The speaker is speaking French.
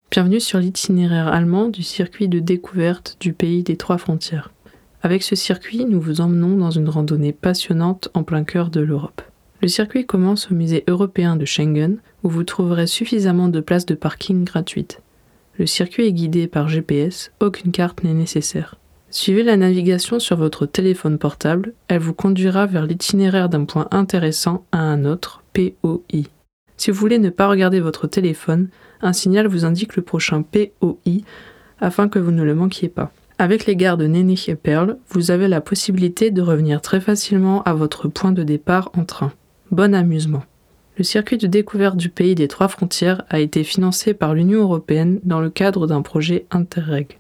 Bienvenue sur l'itinéraire allemand du circuit de découverte du pays des trois frontières. Avec ce circuit, nous vous emmenons dans une randonnée passionnante en plein cœur de l'Europe. Le circuit commence au musée européen de Schengen, où vous trouverez suffisamment de places de parking gratuites. Le circuit est guidé par GPS, aucune carte n'est nécessaire. Suivez la navigation sur votre téléphone portable, elle vous conduira vers l'itinéraire d'un point intéressant à un autre, POI. Si vous voulez ne pas regarder votre téléphone, un signal vous indique le prochain POI afin que vous ne le manquiez pas. Avec les gares de Nennich et Perl, vous avez la possibilité de revenir très facilement à votre point de départ en train. Bon amusement! Le circuit de découverte du pays des trois frontières a été financé par l'Union européenne dans le cadre d'un projet Interreg.